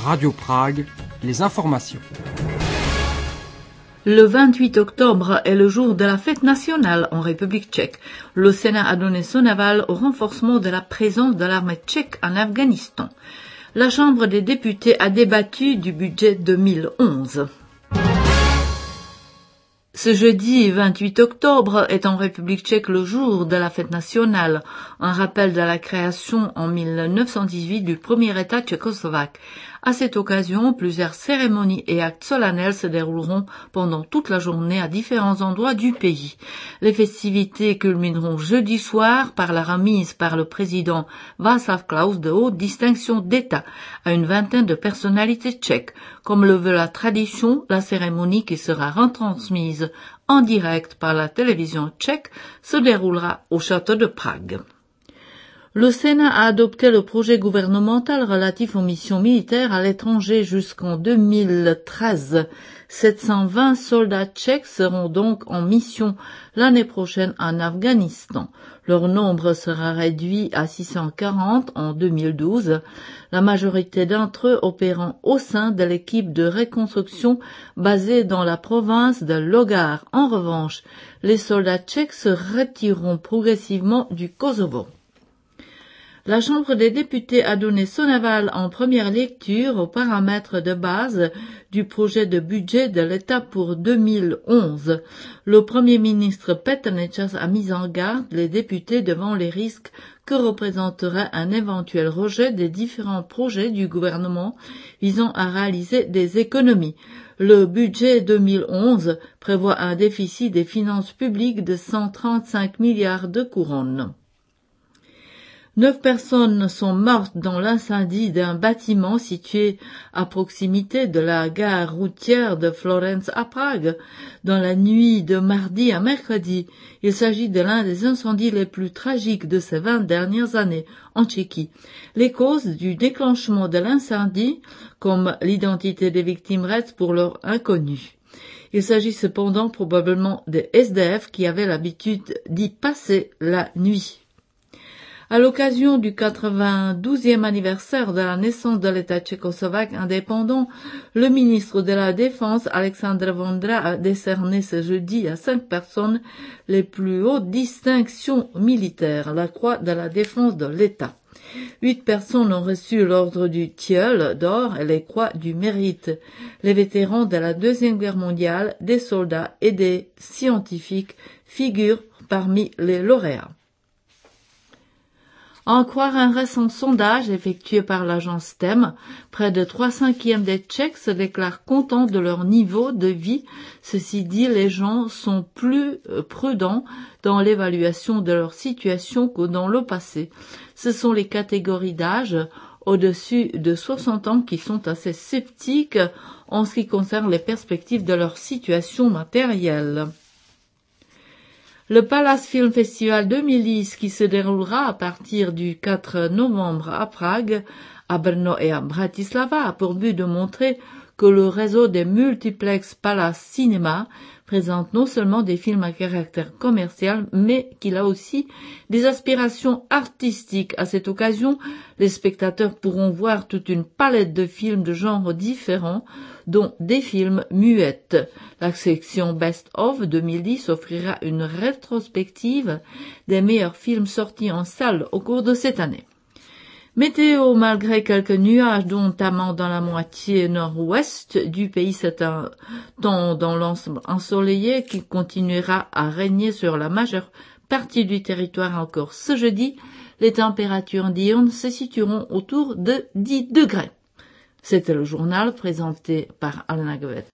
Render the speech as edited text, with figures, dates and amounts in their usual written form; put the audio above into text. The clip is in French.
Radio Prague, les informations. Le 28 octobre est le jour de la fête nationale en République tchèque. Le Sénat a donné son aval au renforcement de la présence de l'armée tchèque en Afghanistan. La Chambre des députés a débattu du budget 2011. Ce jeudi 28 octobre est en République tchèque le jour de la fête nationale, un rappel de la création en 1918 du premier État tchécoslovaque. À cette occasion, plusieurs cérémonies et actes solennels se dérouleront pendant toute la journée à différents endroits du pays. Les festivités culmineront jeudi soir par la remise par le président Václav Klaus de haute distinction d'État à une vingtaine de personnalités tchèques. Comme le veut la tradition, la cérémonie qui sera retransmise en direct par la télévision tchèque se déroulera au château de Prague. Le Sénat a adopté le projet gouvernemental relatif aux missions militaires à l'étranger jusqu'en 2013. 720 soldats tchèques seront donc en mission l'année prochaine en Afghanistan. Leur nombre sera réduit à 640 en 2012, la majorité d'entre eux opérant au sein de l'équipe de reconstruction basée dans la province de Logar. En revanche, les soldats tchèques se retireront progressivement du Kosovo. La Chambre des députés a donné son aval en première lecture aux paramètres de base du projet de budget de l'État pour 2011. Le Premier ministre Petr Nečas a mis en garde les députés devant les risques que représenterait un éventuel rejet des différents projets du gouvernement visant à réaliser des économies. Le budget 2011 prévoit un déficit des finances publiques de 135 milliards de couronnes. 9 personnes sont mortes dans l'incendie d'un bâtiment situé à proximité de la gare routière de Florence à Prague dans la nuit de mardi à mercredi. Il s'agit de l'un des incendies les plus tragiques de ces 20 dernières années en Tchéquie. Les causes du déclenchement de l'incendie, comme l'identité des victimes, restent pour l'heure inconnues. Il s'agit cependant probablement des SDF qui avaient l'habitude d'y passer la nuit. À l'occasion du 92e anniversaire de la naissance de l'État tchécoslovaque indépendant, le ministre de la Défense, Alexandr Vondra, a décerné ce jeudi à 5 personnes les plus hautes distinctions militaires, la Croix de la Défense de l'État. 8 personnes ont reçu l'ordre du Tilleul d'or et les Croix du Mérite. Les vétérans de la Deuxième Guerre mondiale, des soldats et des scientifiques figurent parmi les lauréats. À en croire un récent sondage effectué par l'agence STEM, près de 3/5 des Tchèques se déclarent contents de leur niveau de vie. Ceci dit, les gens sont plus prudents dans l'évaluation de leur situation que dans le passé. Ce sont les catégories d'âge au-dessus de 60 ans qui sont assez sceptiques en ce qui concerne les perspectives de leur situation matérielle. Le Palace Film Festival 2010, qui se déroulera à partir du 4 novembre à Prague, à Brno et à Bratislava, a pour but de montrer que le réseau des multiplex Palace Cinéma présente non seulement des films à caractère commercial, mais qu'il a aussi des aspirations artistiques. À cette occasion, les spectateurs pourront voir toute une palette de films de genres différents, dont des films muettes. La section Best of 2010 offrira une rétrospective des meilleurs films sortis en salle au cours de cette année. Météo, malgré quelques nuages, notamment dans la moitié nord-ouest du pays, c'est un temps dans l'ensemble ensoleillé qui continuera à régner sur la majeure partie du territoire encore ce jeudi. Les températures diurnes se situeront autour de 10 degrés. C'était le journal présenté par Alena Govet.